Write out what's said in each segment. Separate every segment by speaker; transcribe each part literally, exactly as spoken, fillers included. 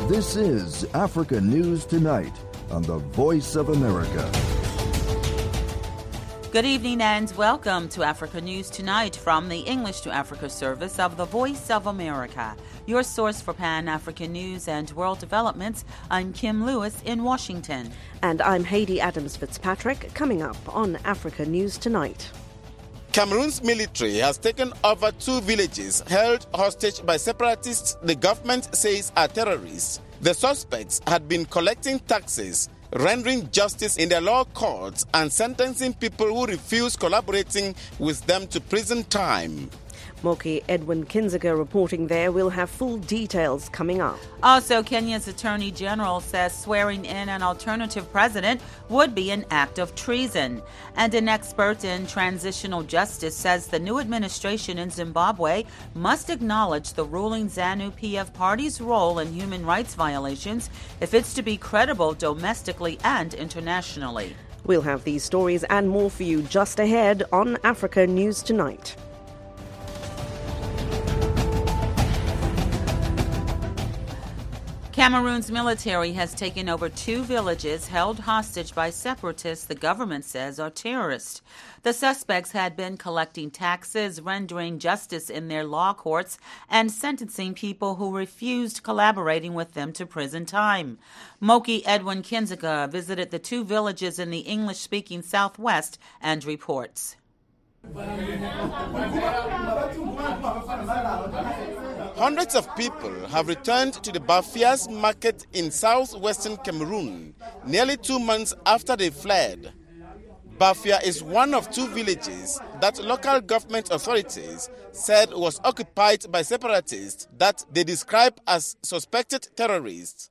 Speaker 1: This is Africa News Tonight on the Voice of America.
Speaker 2: Good evening and welcome to Africa News Tonight from the English to Africa service of the Voice of America, your source for Pan-African news and world developments. I'm Kim Lewis in Washington.
Speaker 3: And I'm Haiti Adams Fitzpatrick, coming up on Africa News Tonight.
Speaker 4: Cameroon's military has taken over two villages held hostage by separatists the government says are terrorists. The suspects had been collecting taxes, rendering justice in their law courts, and sentencing people who refuse collaborating with them to prison time.
Speaker 3: Moki Edwin Kinziger reporting there. We'll have full details coming up.
Speaker 2: Also, Kenya's Attorney General says swearing in an alternative president would be an act of treason. And an expert in transitional justice says the new administration in Zimbabwe must acknowledge the ruling ZANU-P F party's role in human rights violations if it's to be credible domestically and internationally.
Speaker 3: We'll have these stories and more for you just ahead on Africa News Tonight.
Speaker 2: Cameroon's military has taken over two villages held hostage by separatists the government says are terrorists. The suspects had been collecting taxes, rendering justice in their law courts, and sentencing people who refused collaborating with them to prison time. Moki Edwin Kinziga visited the two villages in the English-speaking Southwest and reports.
Speaker 4: Hundreds of people have returned to the Bafias market in southwestern Cameroon nearly two months after they fled. Bafia is one of two villages that local government authorities said was occupied by separatists that they describe as suspected terrorists.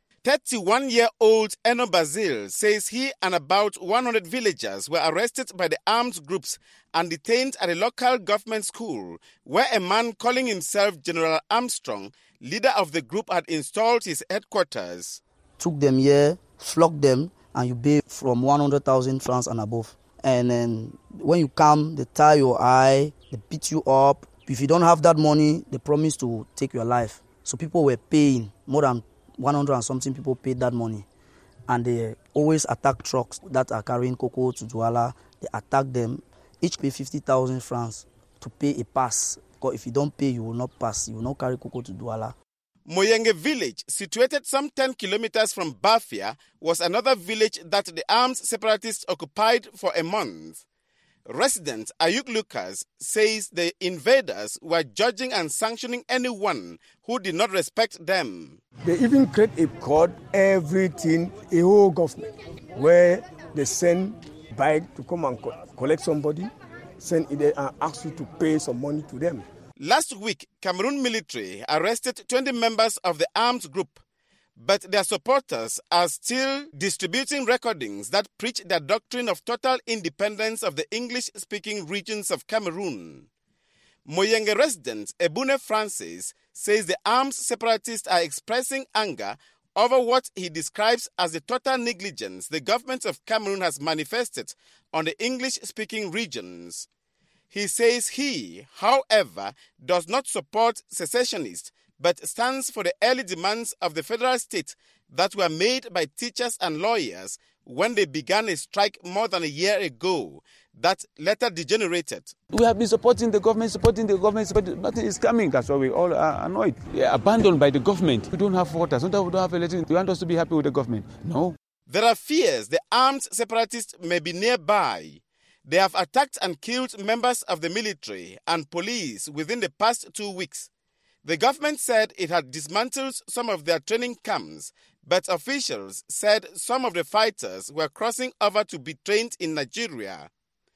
Speaker 4: thirty-one-year-old Eno Bazil says he and about one hundred villagers were arrested by the armed groups and detained at a local government school where a man calling himself General Armstrong, leader of the group, had installed his headquarters.
Speaker 5: Took them here, flogged them, and you pay from one hundred thousand francs and above. And then when you come, they tie your eye, they beat you up. If you don't have that money, they promise to take your life. So people were paying more than one hundred and something people paid that money. And they always attack trucks that are carrying cocoa to Douala. They attack them. Each pay fifty thousand francs to pay a pass. Because if you don't pay, you will not pass. You will not carry cocoa to Douala.
Speaker 4: Moyenge village, situated some ten kilometers from Bafia, was another village that the armed separatists occupied for a month. Resident Ayuk Lucas says the invaders were judging and sanctioning anyone who did not respect them.
Speaker 6: They even create a code, everything, a whole government, where they send bike to come and co- collect somebody, send it there and ask you to pay some money to them.
Speaker 4: Last week, Cameroon military arrested twenty members of the armed group, but their supporters are still distributing recordings that preach their doctrine of total independence of the English-speaking regions of Cameroon. Moyenge resident Ebune Francis says the armed separatists are expressing anger over what he describes as the total negligence the government of Cameroon has manifested on the English-speaking regions. He says he, however, does not support secessionists, but stands for the early demands of the federal state that were made by teachers and lawyers when they began a strike more than a year ago that later degenerated.
Speaker 7: We have been supporting the government, supporting the government, but nothing is coming. That's why we all are annoyed. We are abandoned by the government. We don't have water. Sometimes we don't have electricity. You want us to be happy with the government? No.
Speaker 4: There are fears the armed separatists may be nearby. They have attacked and killed members of the military and police within the past two weeks. The government said it had dismantled some of their training camps, but officials said some of the fighters were crossing over to be trained in Nigeria.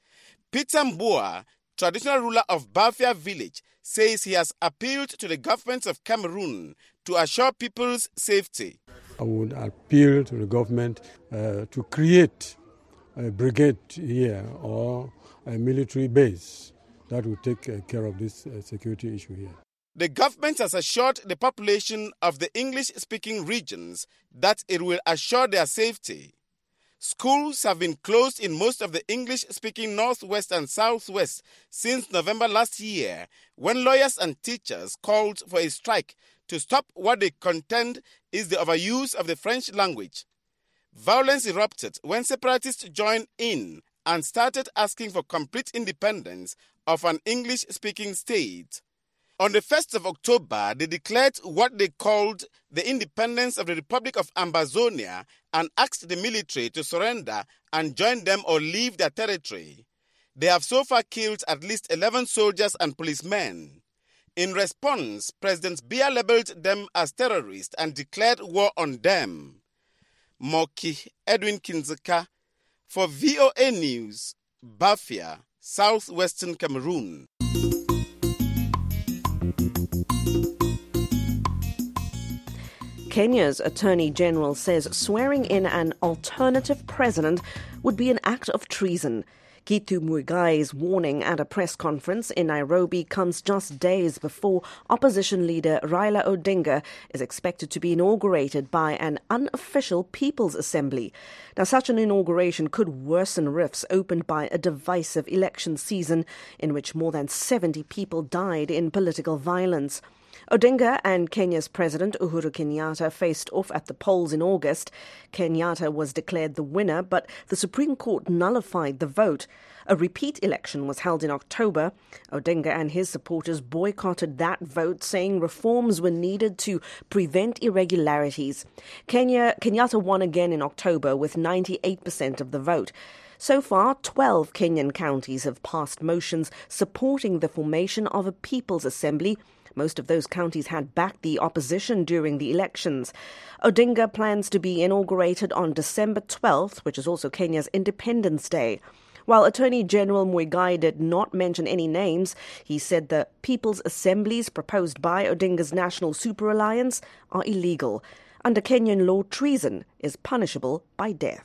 Speaker 4: Peter Mbua, traditional ruler of Bafia village, says he has appealed to the government of Cameroon to assure people's safety.
Speaker 8: I would appeal to the government uh, to create a brigade here or a military base that will take uh, care of this uh, security issue here.
Speaker 4: The government has assured the population of the English-speaking regions that it will assure their safety. Schools have been closed in most of the English-speaking Northwest and Southwest since November last year, when lawyers and teachers called for a strike to stop what they contend is the overuse of the French language. Violence erupted when separatists joined in and started asking for complete independence of an English-speaking state. On the first of October, they declared what they called the independence of the Republic of Ambazonia and asked the military to surrender and join them or leave their territory. They have so far killed at least eleven soldiers and policemen. In response, President Biya labeled them as terrorists and declared war on them. Moki Edwin Kinzeka for V O A News, Bafia, southwestern Cameroon.
Speaker 3: Kenya's Attorney General says swearing in an alternative president would be an act of treason. Gitu Muigai's warning at a press conference in Nairobi comes just days before opposition leader Raila Odinga is expected to be inaugurated by an unofficial People's Assembly. Now, such an inauguration could worsen rifts opened by a divisive election season in which more than seventy people died in political violence. Odinga and Kenya's President Uhuru Kenyatta faced off at the polls in August. Kenyatta was declared the winner, but the Supreme Court nullified the vote. A repeat election was held in October. Odinga and his supporters boycotted that vote, saying reforms were needed to prevent irregularities. Kenya, Kenyatta won again in October with ninety-eight percent of the vote. So far, twelve Kenyan counties have passed motions supporting the formation of a People's Assembly. Most of those counties had backed the opposition during the elections. Odinga plans to be inaugurated on December twelfth, which is also Kenya's Independence Day. While Attorney General Muigai did not mention any names, he said the People's Assemblies proposed by Odinga's National Super Alliance are illegal. Under Kenyan law, treason is punishable by death.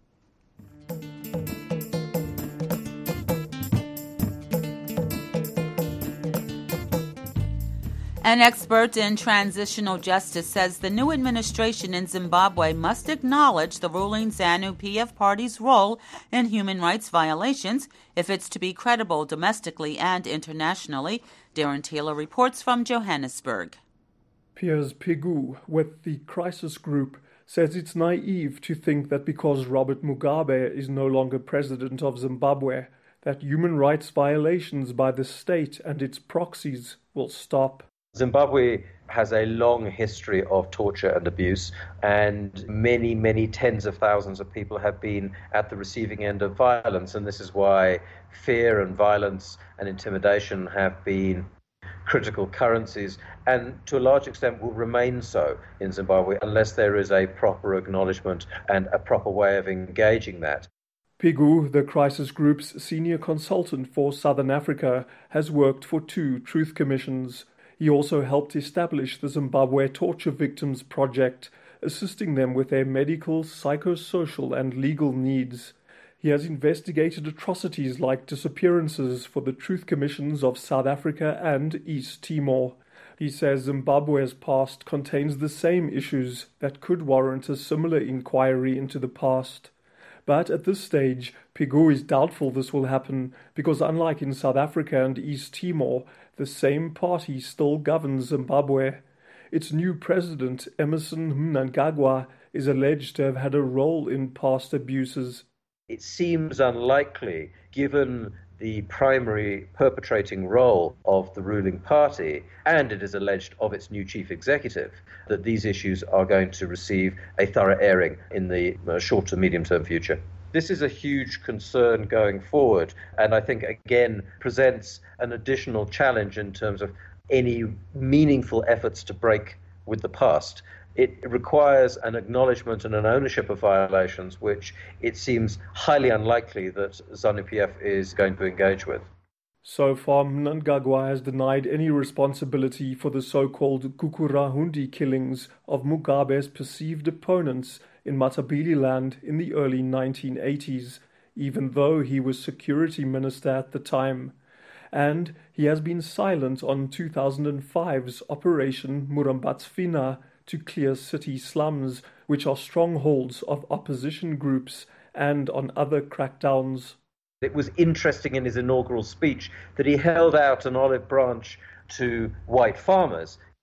Speaker 2: An expert in transitional justice says the new administration in Zimbabwe must acknowledge the ruling ZANU-P F party's role in human rights violations if it's to be credible domestically and internationally. Darren Taylor reports from Johannesburg.
Speaker 9: Piers Pigou with the Crisis Group says it's naive to think that because Robert Mugabe is no longer president of Zimbabwe, that human rights violations by the state and its proxies will stop.
Speaker 10: Zimbabwe has a long history of torture and abuse, and many, many tens of thousands of people have been at the receiving end of violence, and this is why fear and violence and intimidation have been critical currencies, and to a large extent will remain so in Zimbabwe unless there is a proper acknowledgement and a proper way of engaging that.
Speaker 9: Pigou, the Crisis Group's senior consultant for Southern Africa, has worked for two truth commissions. He also helped establish the Zimbabwe Torture Victims Project, assisting them with their medical, psychosocial and legal needs. He has investigated atrocities like disappearances for the Truth Commissions of South Africa and East Timor. He says Zimbabwe's past contains the same issues that could warrant a similar inquiry into the past. But at this stage, Pigou is doubtful this will happen because unlike in South Africa and East Timor, the same party still governs Zimbabwe. Its new president, Emmerson Mnangagwa, is alleged to have had a role in past abuses.
Speaker 10: It seems unlikely, given the primary perpetrating role of the ruling party, and it is alleged of its new chief executive, that these issues are going to receive a thorough airing in the short to medium-term future. This is a huge concern going forward, and I think, again, presents an additional challenge in terms of any meaningful efforts to break with the past. It requires an acknowledgement and an ownership of violations, which it seems highly unlikely that ZANU-P F is going to engage with.
Speaker 9: So far, Mnangagwa has denied any responsibility for the so-called Gukurahundi killings of Mugabe's perceived opponents in Matabeleland in the early nineteen eighties, even though he was security minister at the time. And he has been silent on two thousand five's Operation Murambatsvina to clear city slums, which are strongholds of opposition groups, and on other crackdowns.
Speaker 10: It was interesting in his inaugural speech that he held out an olive branch to white farmers.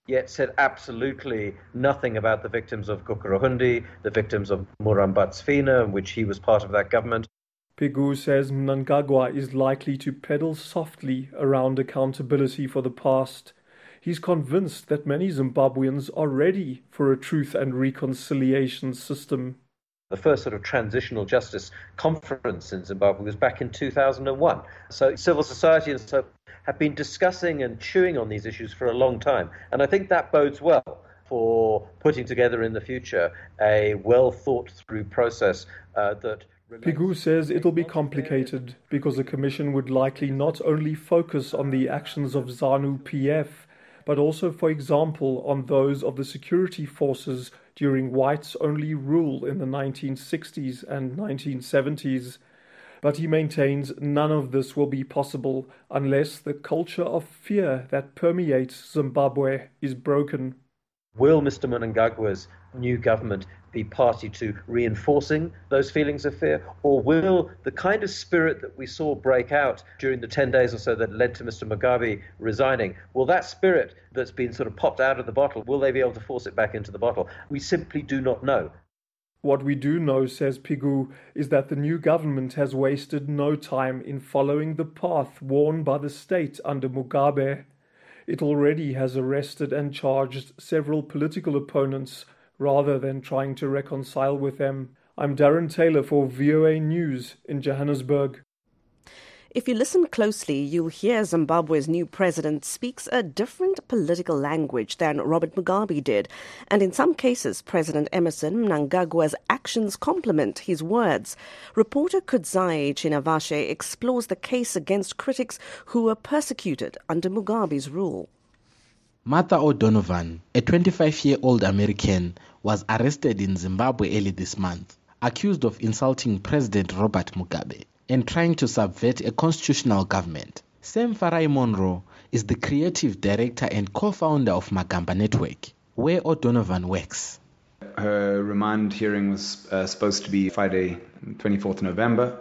Speaker 10: yet said absolutely nothing about the victims of Gukurahundi, the victims of Murambatsvina, in which he was part of that government.
Speaker 9: Pigou says Mnangagwa is likely to pedal softly around accountability for the past. He's convinced that many Zimbabweans are ready for a truth and reconciliation system.
Speaker 10: The first sort of transitional justice conference in Zimbabwe was back in two thousand one. So civil society and so have been discussing and chewing on these issues for a long time. And I think that bodes well for putting together in the future a well thought through process uh, that
Speaker 9: Pigou says it'll be complicated because the Commission would likely not only focus on the actions of ZANU-P F, but also, for example, on those of the security forces during whites-only rule in the nineteen sixties and nineteen seventies. But he maintains none of this will be possible unless the culture of fear that permeates Zimbabwe is broken.
Speaker 10: Will Mister Mnangagwa's new government be party to reinforcing those feelings of fear, or will the kind of spirit that we saw break out during the ten days or so that led to Mister Mugabe resigning, will that spirit that's been sort of popped out of the bottle, will they be able to force it back into the bottle? We simply do not know.
Speaker 9: What we do know, says Pigou, is that the new government has wasted no time in following the path worn by the state under Mugabe. It already has arrested and charged several political opponents rather than trying to reconcile with them. I'm Darren Taylor for V O A News in Johannesburg.
Speaker 3: If you listen closely, you'll hear Zimbabwe's new president speaks a different political language than Robert Mugabe did. And in some cases, President Emmerson Mnangagwa's actions complement his words. Reporter Kudzai Chinavashe explores the case against critics who were persecuted under Mugabe's rule.
Speaker 11: Martha O'Donovan, a twenty-five-year-old American, was arrested in Zimbabwe early this month, accused of insulting President Robert Mugabe and trying to subvert a constitutional government. Sam Farai-Monroe is the creative director and co-founder of Magamba Network, where O'Donovan works.
Speaker 12: Her remand hearing was uh, supposed to be Friday, twenty-fourth of November.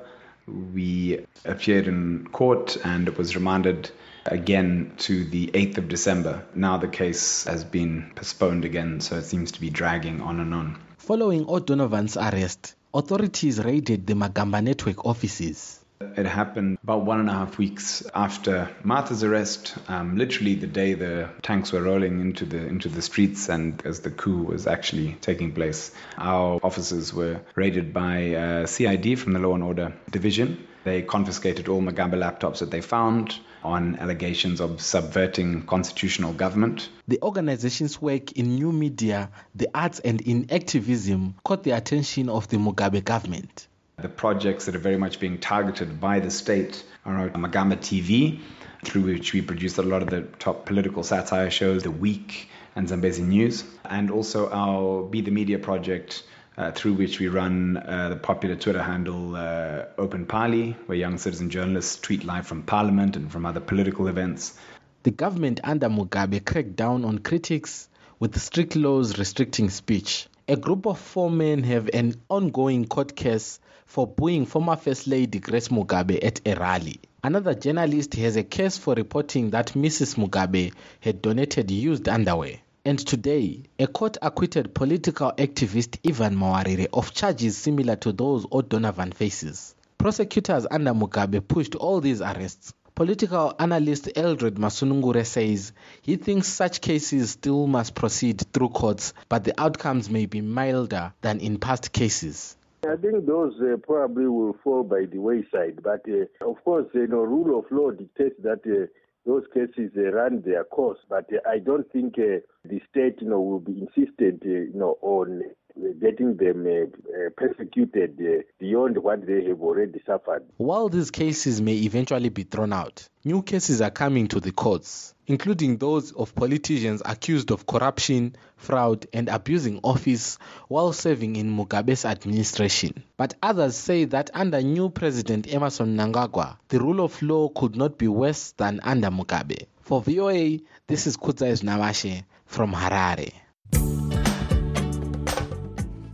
Speaker 12: We appeared in court and it was remanded again to the eighth of December. Now the case has been postponed again, so it seems to be dragging on and on.
Speaker 11: Following O'Donovan's arrest, authorities raided the Magamba Network offices.
Speaker 12: It happened about one and a half weeks after Martha's arrest, um, literally the day the tanks were rolling into the into the streets and as the coup was actually taking place. Our officers were raided by uh, C I D from the Law and Order Division. They confiscated all Magamba laptops that they found on allegations of subverting constitutional government.
Speaker 11: The organization's work in new media, the arts and in activism caught the attention of the Mugabe government.
Speaker 12: The projects that are very much being targeted by the state are Magamba T V, through which we produce a lot of the top political satire shows, The Week and Zambezi News, and also our Be the Media project, uh, through which we run uh, the popular Twitter handle uh, Open Parley, where young citizen journalists tweet live from Parliament and from other political events.
Speaker 11: The government under Mugabe cracked down on critics with strict laws restricting speech. A group of four men have an ongoing court case for booing former First Lady Grace Mugabe at a rally. Another journalist has a case for reporting that Missus Mugabe had donated used underwear. And today, a court acquitted political activist Ivan Mawarire of charges similar to those O'Donovan faces. Prosecutors under Mugabe pushed all these arrests. Political analyst Eldred Masunungure says he thinks such cases still must proceed through courts, but the outcomes may be milder than in past cases.
Speaker 13: I think those uh, probably will fall by the wayside, but uh, of course, you know, rule of law dictates that uh, those cases uh, run their course. But uh, I don't think uh, the state, you know, will be insistent, uh, you know, on uh, getting them uh, uh, persecuted uh, beyond what they have already suffered.
Speaker 11: While these cases may eventually be thrown out, new cases are coming to the courts, including those of politicians accused of corruption, fraud, and abusing office while serving in Mugabe's administration. But others say that under new President Emmerson Mnangagwa, the rule of law could not be worse than under Mugabe. For V O A, this is Kudzai Chinavashe from Harare.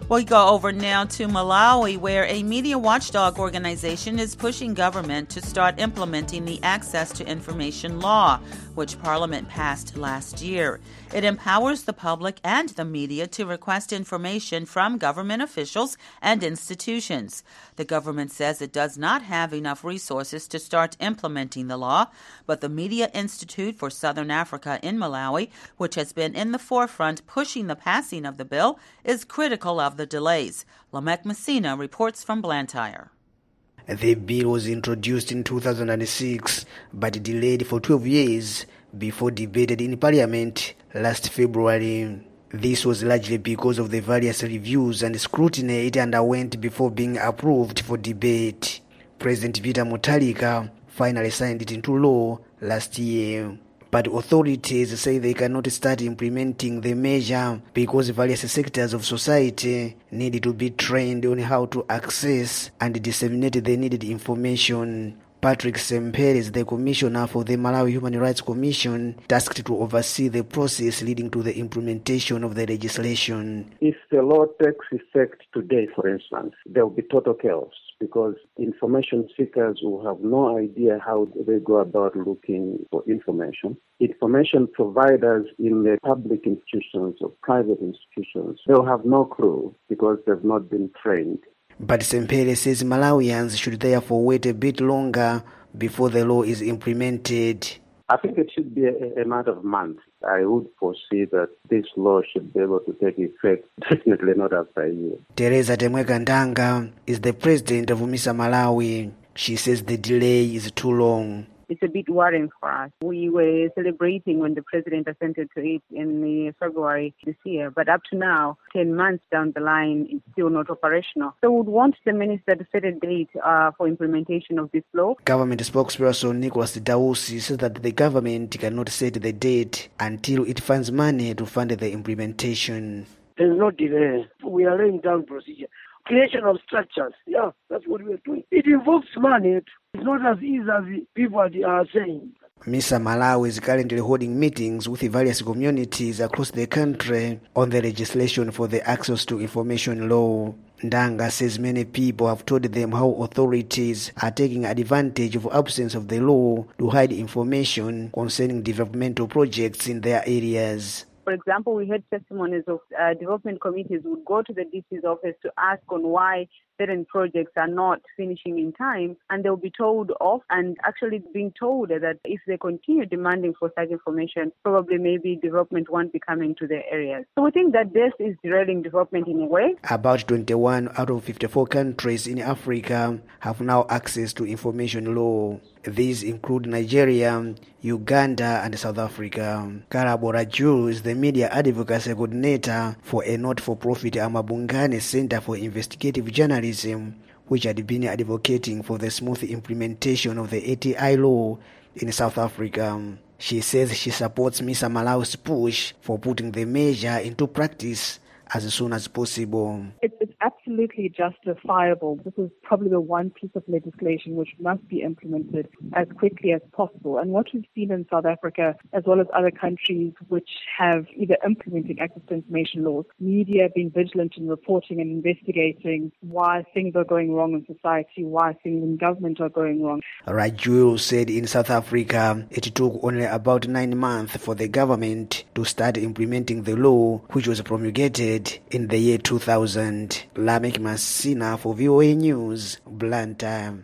Speaker 2: We go over now to Malawi, where a media watchdog organization is pushing government to start implementing the Access to Information Law, which Parliament passed last year. It empowers the public and the media to request information from government officials and institutions. The government says it does not have enough resources to start implementing the law, but the Media Institute for Southern Africa in Malawi, which has been in the forefront pushing the passing of the bill, is critical of the delays. Lamek Messina reports from Blantyre.
Speaker 14: The bill was introduced in two thousand six but delayed for twelve years before debated in Parliament last February. This was largely because of the various reviews and scrutiny it underwent before being approved for debate. President Peter Mutharika finally signed it into law last year. But authorities say they cannot start implementing the measure because various sectors of society need to be trained on how to access and disseminate the needed information. Patrick Sempere is the commissioner for the Malawi Human Rights Commission, tasked to oversee the process leading to the implementation of the legislation.
Speaker 15: If the law takes effect today, for instance, there will be total chaos because information seekers will have no idea how they go about looking for information. Information providers in the public institutions or private institutions, they'll have no clue because they've not been trained.
Speaker 14: But Sempere says Malawians should therefore wait a bit longer before the law is implemented.
Speaker 15: I think it should be a, a matter of months. I would foresee that this law should be able to take effect, definitely not after a year.
Speaker 14: Teresa Temweka Ndanga is the president of UMISA Malawi. She says the delay is too long.
Speaker 16: It's a bit worrying for us. We were celebrating when the president assented to it in February this year, but up to now, ten months down the line, it's still not operational. So we would want the minister to set a date uh, for implementation of this law.
Speaker 14: Government spokesperson Nicholas Dawusi says that the government cannot set the date until it finds money to fund the implementation.
Speaker 17: There's no delay. We are laying down procedure. Creation of structures. Yeah, that's what we are doing. It involves money. It's not as easy as people are saying.
Speaker 14: MISA Malawi is currently holding meetings with various communities across the country on the legislation for the Access to Information Law. Ndanga says many people have told them how authorities are taking advantage of absence of the law to hide information concerning developmental projects in their areas.
Speaker 16: For example, we had testimonies of uh, development committees who would go to the D C's office to ask on why certain projects are not finishing in time, and they'll be told off and actually being told that if they continue demanding for such information, probably maybe development won't be coming to their areas. So we think that this is derailing development in a way.
Speaker 14: About twenty-one out of fifty-four countries in Africa have now access to information law. These include Nigeria, Uganda, and South Africa. Karabora Raju is the media advocacy coordinator for a not-for-profit Amabungane Center for Investigative Journalism, which had been advocating for the smooth implementation of the A T I law in South Africa. She says she supports MISA Malawi's push for putting the measure into practice as soon as possible.
Speaker 18: It's, it's absolutely justifiable. This is probably the one piece of legislation which must be implemented as quickly as possible. And what we've seen in South Africa, as well as other countries which have either implementing access to information laws, media being vigilant in reporting and investigating why things are going wrong in society, why things in government are going wrong.
Speaker 14: Raju said in South Africa, it took only about nine months for the government to start implementing the law, which was promulgated in the year two thousand. Lamek Messina for V O A News, Blantyre.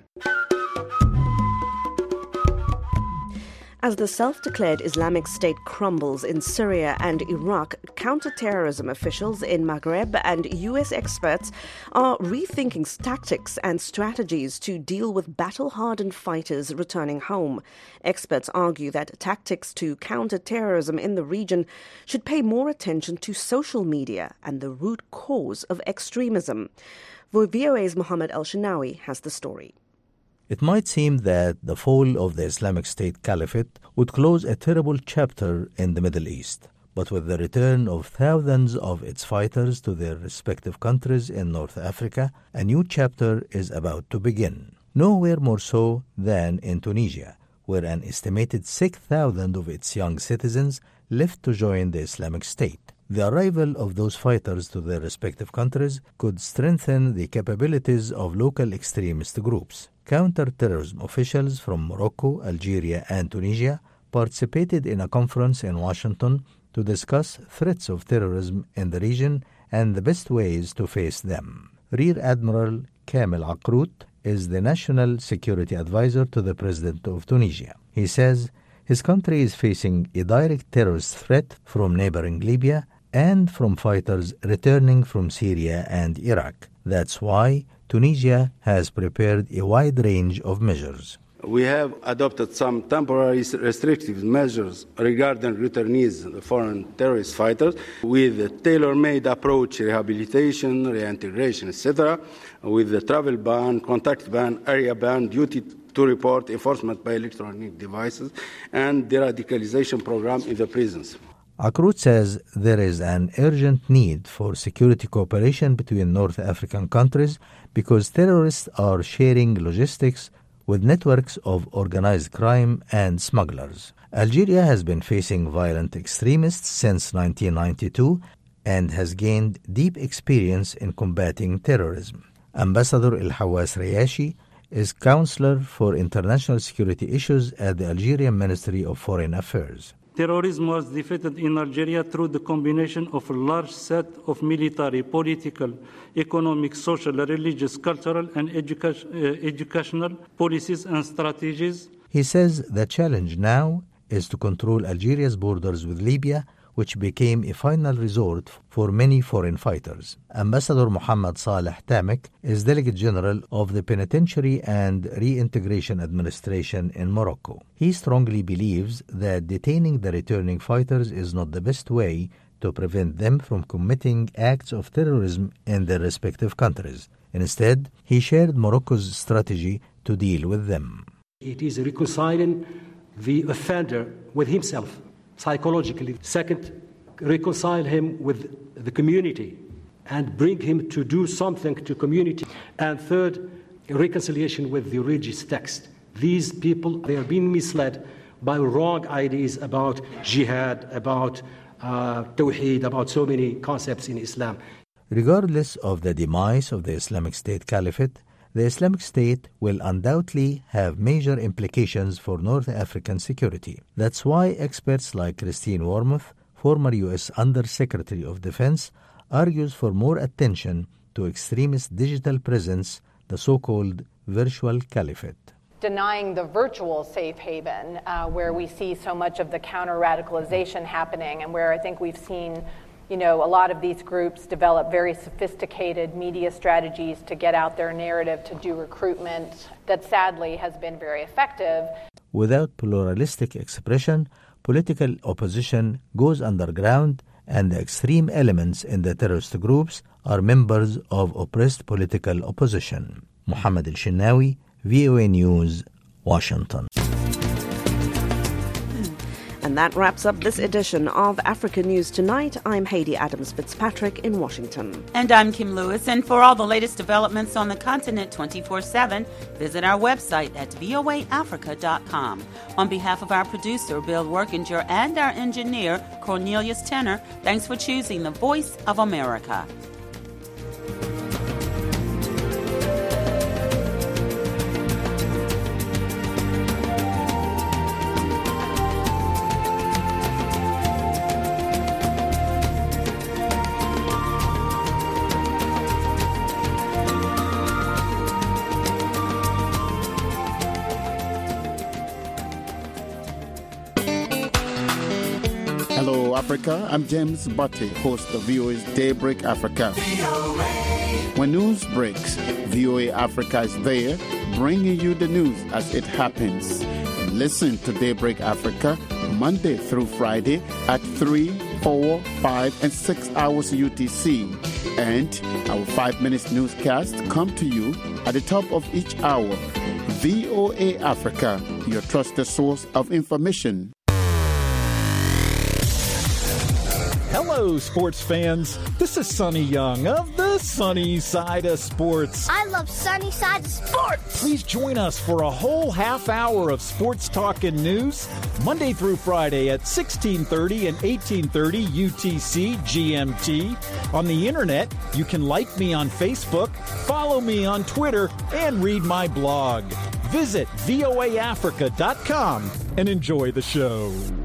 Speaker 3: As the self-declared Islamic State crumbles in Syria and Iraq, counter-terrorism officials in Maghreb and U S experts are rethinking tactics and strategies to deal with battle-hardened fighters returning home. Experts argue that tactics to counter terrorism in the region should pay more attention to social media and the root cause of extremism. V O A's Mohammed El-Shinawi has the story.
Speaker 19: It might seem that the fall of the Islamic State Caliphate would close a terrible chapter in the Middle East. But with the return of thousands of its fighters to their respective countries in North Africa, a new chapter is about to begin. Nowhere more so than in Tunisia, where an estimated six thousand of its young citizens left to join the Islamic State. The arrival of those fighters to their respective countries could strengthen the capabilities of local extremist groups. Counter-terrorism officials from Morocco, Algeria, and Tunisia participated in a conference in Washington to discuss threats of terrorism in the region and the best ways to face them. Rear Admiral Kamel Akrout is the National Security Advisor to the President of Tunisia. He says his country is facing a direct terrorist threat from neighboring Libya and from fighters returning from Syria and Iraq. That's why Tunisia has prepared a wide range of measures.
Speaker 20: We have adopted some temporary restrictive measures regarding returnees, the foreign terrorist fighters, with a tailor-made approach, rehabilitation, reintegration, et cetera, with the travel ban, contact ban, area ban, duty to report, enforcement by electronic devices, and de-radicalization program in the prisons.
Speaker 19: Akrout says there is an urgent need for security cooperation between North African countries because terrorists are sharing logistics with networks of organized crime and smugglers. Algeria has been facing violent extremists since nineteen ninety-two and has gained deep experience in combating terrorism. Ambassador El-Hawas Riashi is Counselor for International Security Issues at the Algerian Ministry of Foreign Affairs.
Speaker 21: Terrorism was defeated in Algeria through the combination of a large set of military, political, economic, social, religious, cultural, and educa- uh, educational policies and strategies.
Speaker 19: He says the challenge now is to control Algeria's borders with Libya, which became a final resort for many foreign fighters. Ambassador Mohammed Saleh Tamek is Delegate General of the Penitentiary and Reintegration Administration in Morocco. He strongly believes that detaining the returning fighters is not the best way to prevent them from committing acts of terrorism in their respective countries. Instead, he shared Morocco's strategy to deal with them.
Speaker 22: It is reconciling the offender with himself psychologically. Second, reconcile him with the community and bring him to do something to community. And third, reconciliation with the religious text. These people, they are being misled by wrong ideas about jihad, about uh, tawheed, about so many concepts in Islam.
Speaker 19: Regardless of the demise of the Islamic State Caliphate, the Islamic State will undoubtedly have major implications for North African security. That's why experts like Christine Wormuth, former U S Under-Secretary of Defense, argues for more attention to extremist digital presence, the so-called virtual caliphate.
Speaker 23: Denying the virtual safe haven, uh, where we see so much of the counter-radicalization happening and where I think we've seen You know, a lot of these groups develop very sophisticated media strategies to get out their narrative, to do recruitment, that sadly has been very effective.
Speaker 19: Without pluralistic expression, political opposition goes underground, and the extreme elements in the terrorist groups are members of oppressed political opposition. Mohammed El-Shinawi, V O A News, Washington.
Speaker 3: And that wraps up this edition of Africa News Tonight. I'm Haiti Adams-Fitzpatrick in Washington.
Speaker 2: And I'm Kim Lewis. And for all the latest developments on the continent twenty-four seven, visit our website at V O A Africa dot com. On behalf of our producer, Bill Workinger, and our engineer, Cornelius Tenner, thanks for choosing the Voice of America.
Speaker 24: Hello, Africa. I'm James Butte, host of V O A's Daybreak Africa. When news breaks, V O A Africa is there, bringing you the news as it happens. Listen to Daybreak Africa Monday through Friday at three, four, five, and six hours U T C. And our five minutes newscast come to you at the top of each hour. V O A Africa, your trusted source of information.
Speaker 1: Hello, sports fans. This is Sonny Young of the Sunny Side of Sports.
Speaker 5: I love Sunny Side of Sports.
Speaker 1: Please join us for a whole half hour of sports talk and news, Monday through Friday at sixteen thirty and eighteen thirty U T C G M T. On the internet, you can like me on Facebook, follow me on Twitter, and read my blog. Visit V O A Africa dot com and enjoy the show.